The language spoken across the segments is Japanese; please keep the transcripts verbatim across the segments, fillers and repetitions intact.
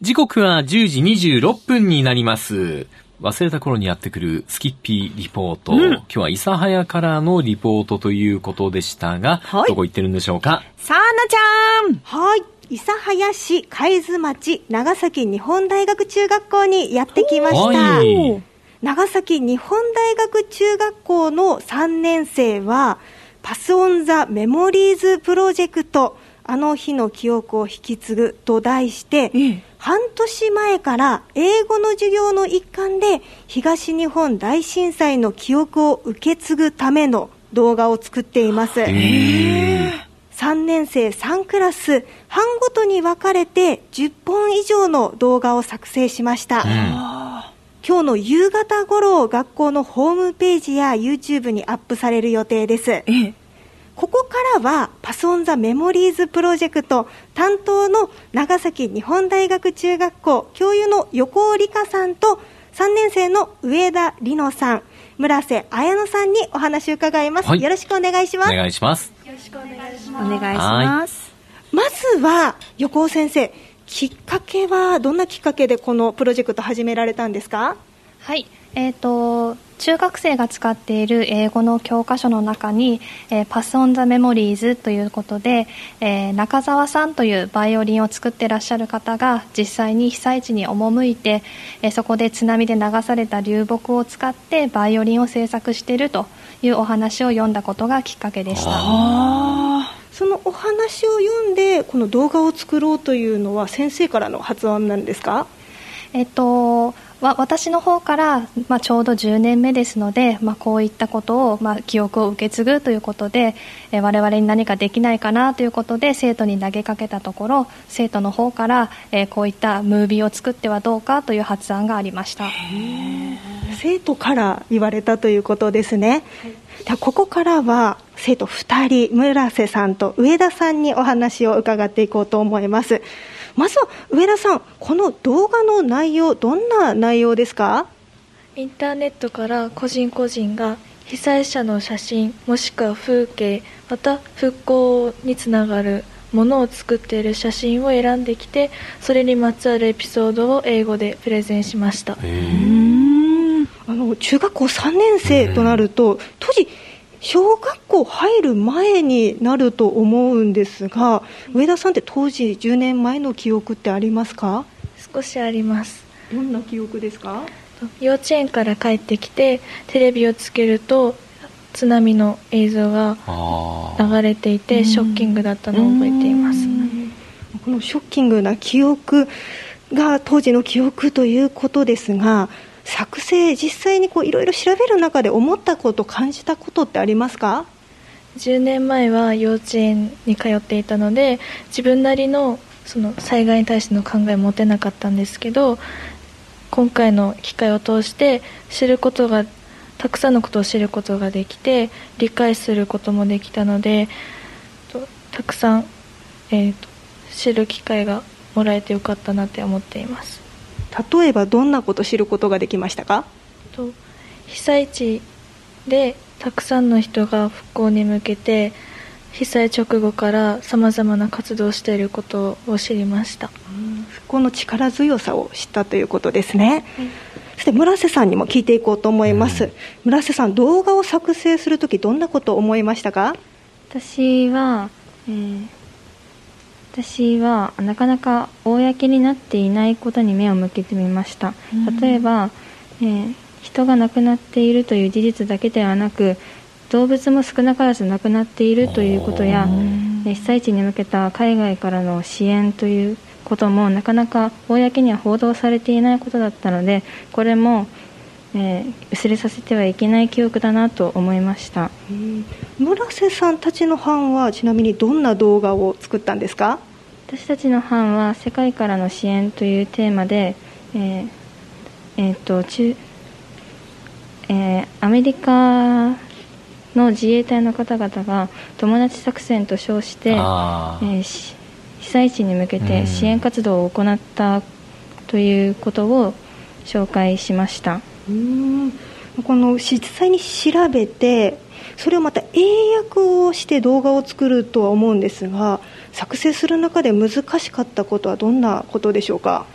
時刻はじゅうじにじゅうろっぷんになります。忘れた頃にやってくるスキッピーリポート、うん、今日は諫早からのリポートということでしたが、はい、どこ行ってるんでしょうか。 さあなちゃん。 はい、諫早市海津町長崎日本大学中学校にやってきました。はい、長崎日本大学中学校のさんねん生はパスオンザメモリーズプロジェクト、あの日の記憶を引き継ぐと題して、うん、半年前から英語の授業の一環で東日本大震災の記憶を受け継ぐための動画を作っています。さんねん生さんクラス班ごとに分かれてじゅっぽん以上の動画を作成しました。うん、今日の夕方頃学校のホームページや YouTube にアップされる予定です。ええ、ここからはパスオンザメモリーズプロジェクト担当の長崎日本大学中学校教諭の横尾理香さんとさんねん生の上田里乃さん、村瀬彩乃さんにお話を伺います。はい、よろしくお願いします。 お願いします。 よろしくお願いします。お願いします。 まずは横尾先生、きっかけはどんなきっかけでこのプロジェクト始められたんですか？ はい、えーと、中学生が使っている英語の教科書の中に、えー、パスオンザメモリーズということで、えー、中澤さんというバイオリンを作ってらっしゃる方が実際に被災地に赴いて、えー、そこで津波で流された流木を使ってバイオリンを制作しているというお話を読んだことがきっかけでした。 あ、そのお話を読んでこの動画を作ろうというのは先生からの発案なんですか？ えっとわ私の方から、まあ、ちょうどじゅうねんめですので、まあ、こういったことを、まあ、記憶を受け継ぐということで、え我々に何かできないかなということで生徒に投げかけたところ、生徒の方から、えこういったムービーを作ってはどうかという発案がありました。 生徒から言われたということですね。はい、ではここからは生徒ふたり、村瀬さんと上田さんにお話を伺っていこうと思います。まずは上田さん、この動画の内容、どんな内容ですか？ インターネットから個人個人が被災者の写真、もしくは風景、また復興につながるものを作っている写真を選んできて、それにまつわるエピソードを英語でプレゼンしました。 うーん、あの中学校さんねん生となると、当時小学校入る前になると思うんですが、上田さんって当時じゅうねんまえの記憶ってありますか？ 少しあります。 どんな記憶ですか？ 幼稚園から帰ってきてテレビをつけると津波の映像が流れていてショッキングだったのを覚えています。 このショッキングな記憶が当時の記憶ということですが、作成実際にいろいろ調べる中で思ったこと、感じたことってありますか？ じゅうねんまえは幼稚園に通っていたので自分なりのその災害に対しての考えを持てなかったんですけど、今回の機会を通して知ることがたくさんのことを知ることができて理解することもできたので、とたくさん、えー、と知る機会がもらえてよかったなって思っています。 例えばどんなことを知ることができましたか？ と被災地でたくさんの人が復興に向けて被災直後からさまざまな活動をしていることを知りました。 復興の力強さを知ったということですね。はい、そして村瀬さんにも聞いていこうと思います。うん、村瀬さん、動画を作成するときどんなことを思いましたか？ 私は、えー私はなかなか公になっていないことに目を向けてみました。例えば、えー、人が亡くなっているという事実だけではなく、動物も少なからず亡くなっているということや、被災地に向けた海外からの支援ということもなかなか公には報道されていないことだったので、これも、えー、薄れさせてはいけない記憶だなと思いました。 うん、村瀬さんたちの班はちなみにどんな動画を作ったんですか？ 私たちの班は世界からの支援というテーマで、えーえー、と中えー、アメリカの自衛隊の方々が友達作戦と称して、えー、被災地に向けて支援活動を行ったということを紹介しました。 うーん、この実際に調べてそれをまた英訳をして動画を作るとは思うんですが、作成する中で難しかったことはどんなことでしょうか？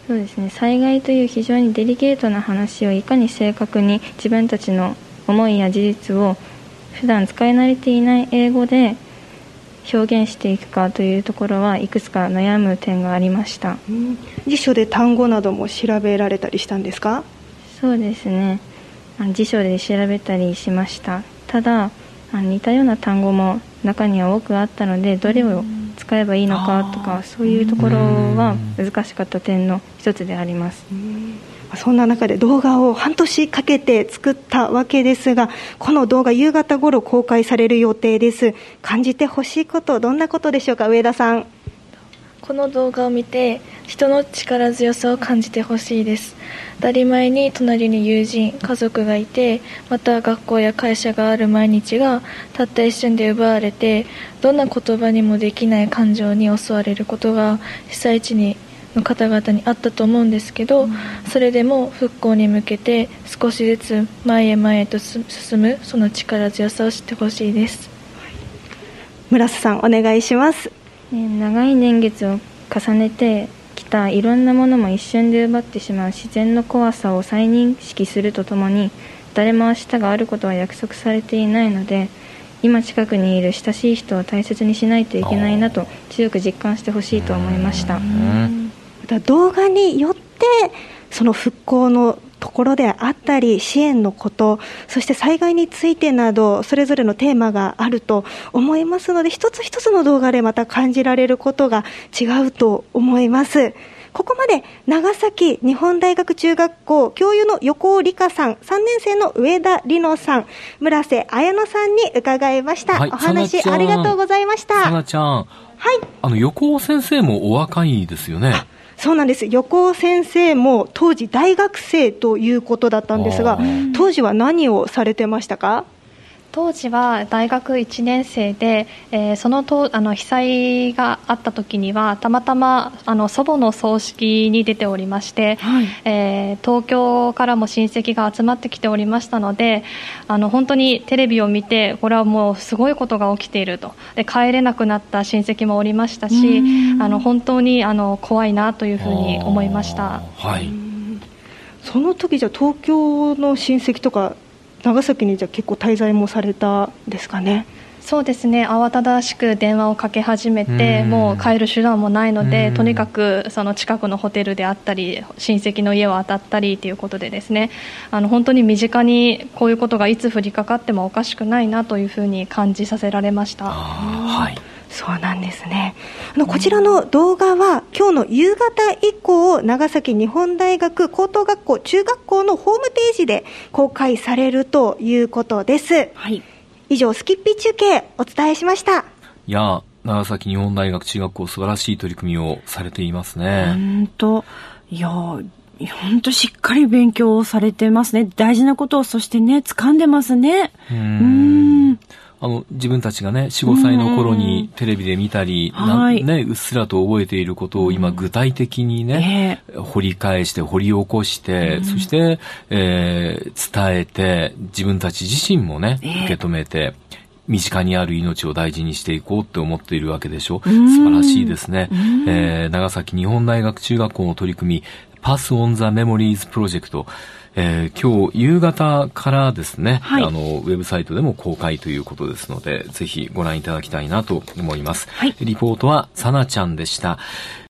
そうですね、災害という非常にデリケートな話をいかに正確に自分たちの思いや事実を普段使い慣れていない英語で表現していくかというところはいくつか悩む点がありました。 うん、辞書で単語なども調べられたりしたんですか？ そうですね、辞書で調べたりしました。ただ似たような単語も中には多くあったので、どれを使えばいいのかとか、そういうところは難しかった点の一つであります。 そんな中で動画を半年かけて作ったわけですが、この動画夕方頃公開される予定です。感じてほしいこと、どんなことでしょうか、上田さん。 この動画を見て人の力強さを感じてほしいです。当たり前に隣に友人、家族がいて、また学校や会社がある毎日がたった一瞬で奪われて、どんな言葉にもできない感情に襲われることが被災地にの方々にあったと思うんですけど、うん、それでも復興に向けて少しずつ前へ前へと進むその力強さを知ってほしいです。 村瀬さん、お願いします。 長い年月を重ねてきたいろんなものも一瞬で奪ってしまう自然の怖さを再認識するとともに、誰も明日があることは約束されていないので、今近くにいる親しい人を大切にしないといけないなと強く実感してほしいと思いました。 動画によってその復興のところであったり支援のこと、そして災害についてなどそれぞれのテーマがあると思いますので、一つ一つの動画でまた感じられることが違うと思います。ここまで長崎日本大学中学校教諭の横尾理香さん、さんねん生の上田里乃さん、村瀬彩乃さんに伺いました。はい、お話ありがとうございました。 さなちゃん、はい、あの横尾先生もお若いですよね。 そうなんです。横尾先生も当時大学生ということだったんですが、当時は何をされてましたか？ 当時は大学いちねん生で、えー、そのとあの被災があった時にはたまたまあの祖母の葬式に出ておりまして、はい、えー、東京からも親戚が集まってきておりましたので、あの本当にテレビを見て、これはもうすごいことが起きていると、で帰れなくなった親戚もおりましたし、あの本当にあの怖いなというふうに思いました。 はい、 その時じゃ東京の親戚とか長崎にじゃ結構滞在もされたんですかね？ そうですね、慌ただしく電話をかけ始めて、もう帰る手段もないので、とにかくその近くのホテルであったり親戚の家を当たったりということでですね、あの本当に身近にこういうことがいつ降りかかってもおかしくないなというふうに感じさせられました。 はい、 そうなんですね。あのこちらの動画は今日の夕方以降、長崎日本大学高等学校中学校のホームページで公開されるということです。はい、以上スキッピー中継お伝えしました。 いや、長崎日本大学中学校素晴らしい取り組みをされていますね。 本当、いや本当しっかり勉強されてますね。大事なことをそしてね掴んでますね。うーん、 あの自分たちがね よん、ごさいの頃にテレビで見たり、うん、なん、ね、うっすらと覚えていることを今具体的にね、えー、掘り返して掘り起こして、うん、そして、えー、伝えて自分たち自身もね、えー、受け止めて身近にある命を大事にしていこうって思っているわけでしょ。素晴らしいですね。えー、長崎日本大学中学校の取り組みパスオンザメモリーズプロジェクト、えー、今日夕方からですね、はい、あのウェブサイトでも公開ということですので、ぜひご覧いただきたいなと思います。はい、リポートはさなちゃんでした。